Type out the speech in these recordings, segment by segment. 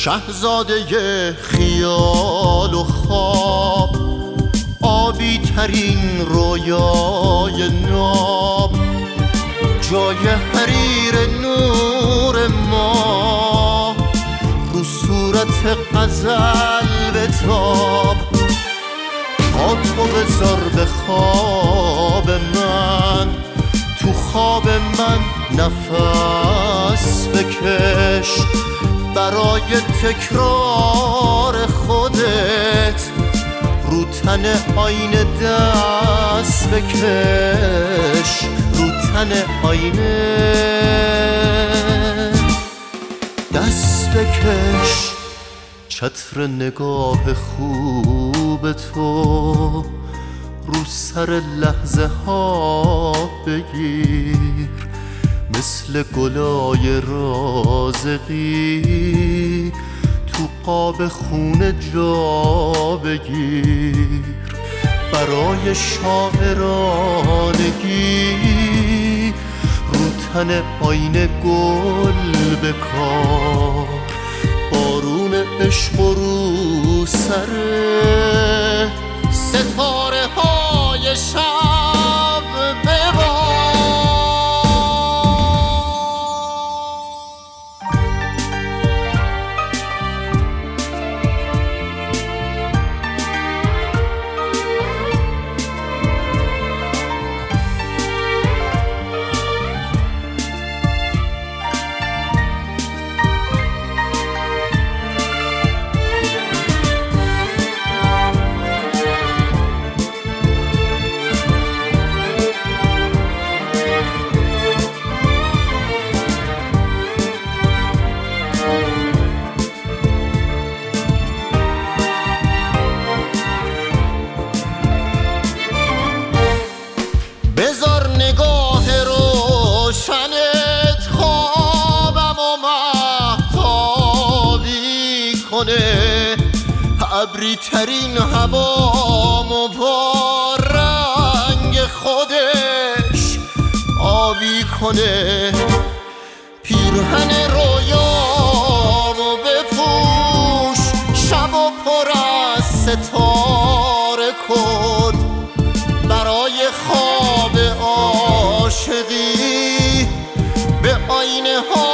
شهزاده خیال و خواب، آبی ترین رویای ناب، جای حریر نور ما، رو صورت غزل بتاب. پا تو بذار به خواب من، تو خواب من نفس بکش، برای تکرار خودت رو تن آینه دست بکش، رو تن آینه دست بکش. چتر نگاه خوب تو رو سر لحظه ها بگیر، مثل گلای رازقی تو قاب خونه جا بگیر. برای شاعرانگی رو تن آینه گل بکار، بارون عشق رو سر ستاره های شب ببار. بذار نگاه روشنت خوابم و مهتابی کنه، ابری ترین هوامو با رنگ خودش آبی کنه. پیرهن رویامو بپوش، شب و پر از ستاره کن، برای خواب عاشقی به آینه ها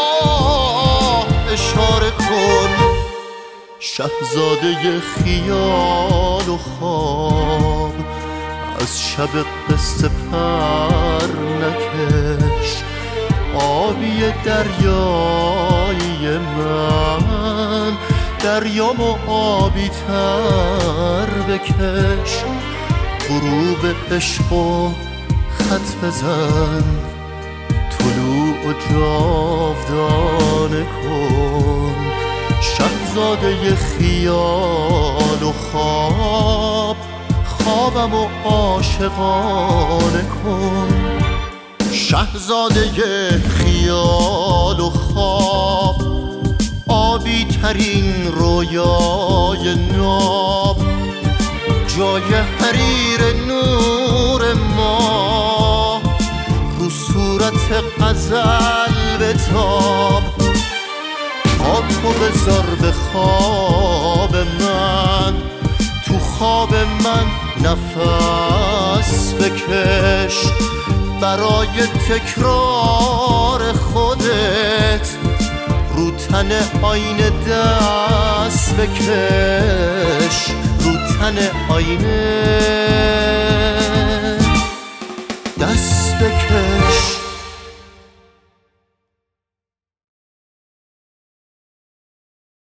اشاره کن. شهزاده خیال و خواب، از شب قصه پر نکش، آبی دریای من، دریامو آبی تر بکش. غروب عشق و خط بزن، طلوع و جاودانه کن. شهزاده خیال و خواب، خوابم و عاشقانه کن. شهزاده خیال و خواب، آبی ترین رویای ناب، جای حریر نور ما، رو صورت غزل بتاب. پا تو بذار به خواب من، تو خواب من نفس بکش، برای تکرار خودت رو تن آینه دست بکش، رو تن آینه دست بکش.